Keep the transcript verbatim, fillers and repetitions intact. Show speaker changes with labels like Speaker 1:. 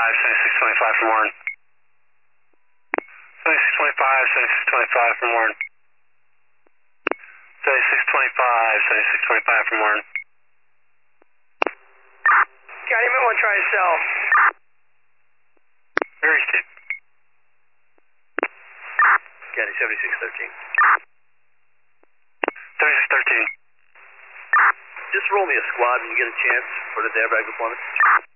Speaker 1: twenty-five, seventy-six twenty-five from Warren. seventy-six twenty-five, seventy-six twenty-five from Warren. seventy-six twenty-five, seventy-six twenty-five from Warren.
Speaker 2: Scotty, you might want to try to sell.
Speaker 1: Very steep.
Speaker 2: Scotty, seventy-six thirteen.
Speaker 1: seventy-six thirteen.
Speaker 2: Just roll me a squad when you get a chance for the airbag deployment.